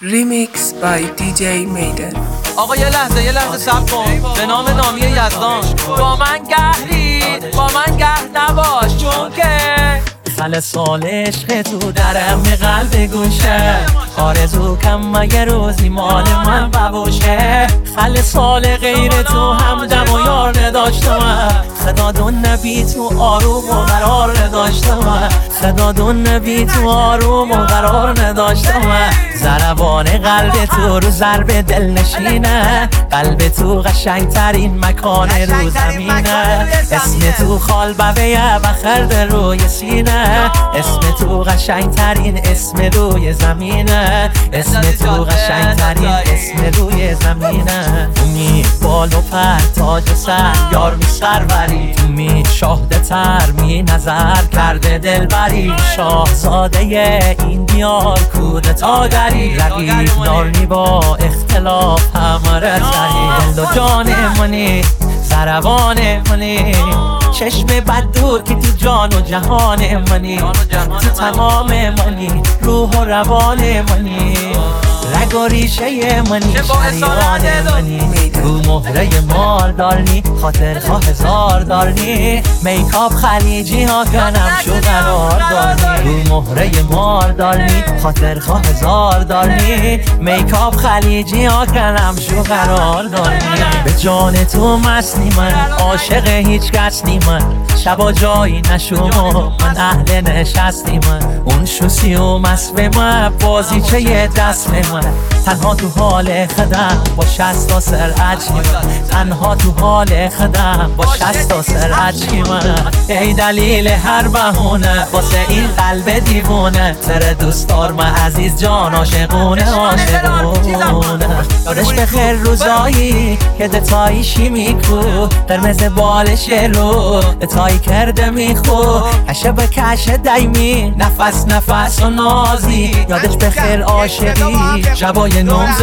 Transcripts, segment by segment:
Remix by DJ Maiden. آقا یه لحظه صبر کن. به نام نامی یزدان با من گهری، با من گه نباش، چون که خل سال عشق تو درم قلب گوشه، آرزو کم مگه روزی مال من ببوشه. خل سال غیر تو همدم و یار نداشتم، خدا دون نبی تو آروم و قرار نداشتم، خدا دون نبی تو آروم و قرار نداشتم. ضربان قلب تو رو ضرب دل نشینه، قلب تو قشنگ ترین مکان رو زمینه، اسم تو خال ببیه بخرد روی سینه، اسم تو قشنگ ترین اسم روی زمینه، اسم تو قشنگ ترین اسم روی زمینه. تو می بال و پر تاج سر یار می سروری، تو می شاهده تر می نظر کرده دلبری، شاهزاده این دیار کودتا دری، رقیب نارنی با اختلاف همه رسری. دل و جان منی ضربان منی، چشم بد دور که تو جان و جهان منی، تو تمام منی روح و روان منی، رگ و ریشه منی شریان منی، رو مهره مال دارنی خاطر خواه هزار دارنی، میکاپ خلیجی ها کنم شو قرار دارنی، رو مهره مال دارنی خاطر خواه هزار دارنی، میکاپ خلیجی ها کنم شو قرار دارنی. به جان تو مستی من عاشق هیچ کس نی من، شبا جایی نشوم من اهل نشستی من، اون شوسی و مست به من بازی چه یه دست به من، تنها تو حال خدم با 60 تا سر عجی من، تنها تو حال خدم با 60 تا سر عجی من. ای دلیل هر بهونه واسه این قلب دیوونه، تره دوستار من عزیز جان عاشقونه عاشقونه. یادش بخیر روزایی که دتایشی میکو، قرمز بالش رو دتایی کرده میخو، کشه به کشه دایمی نفس نفس و نازی، یادش بخیر عاشقی شبای نمز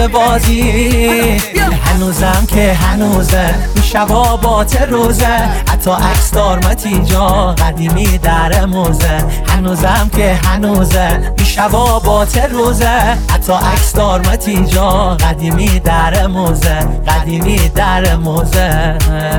بازی. هنوزم که هنوزه این شبا بات روزه، حتی عکس دارمتی جا قدیمی در موزه، هنوزم که هنوزه این شبا بات روزه، حتی عکس دارمتی جا قدیمی در موزه، قدیمی در موزه.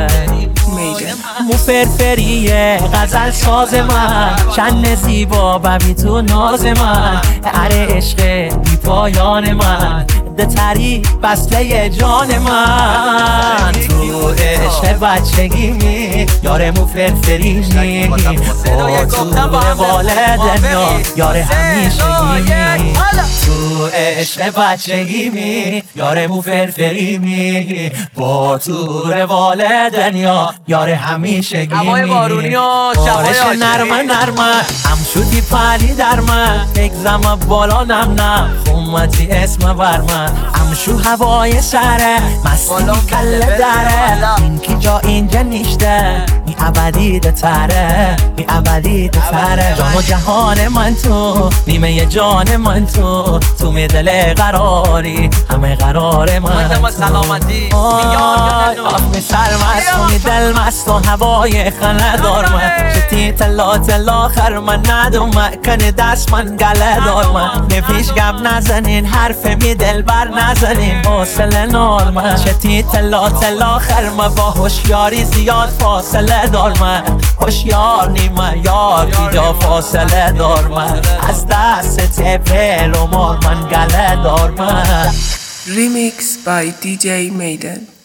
مو فرفریه غزل ساز من، چند زیبا ببی تو ناز من، اره عشق بی پایان من، ده تری بسته جان من، تو عشق بچگی می یار مو فرفری می، با تو والدن یار همیشگی می، تو عشق بچگی می یار مو فرفری می، با تو والدن یار همیشگی می. بارش نرمه نرمه هم شدی پلی در من، بگزم بالا نم نم خمتی اسم بر من، همشو هوای سره مستی کله داره، این که جا اینجا نیشته می ابدی ده تره، می ابدی ده تره. جان و جهان من تو نیمه جان من تو، تو می دل قراری همه قرار من تو، آف می سرمست و می دل مست و هوای خنه دار من، شتی تلا تلا خر من ندو مکن دست من گله دار من، نفیش گم نزنین حرف می دل بر نزنین حوصله نار من، شتی تلا تلا خر من با هوشیاری زیاد فاصله دار من، هوشیار نیمه یار بیجا فاصله دار من، از دست تپل و مار من گله دار من. Remix by DJ Maiden.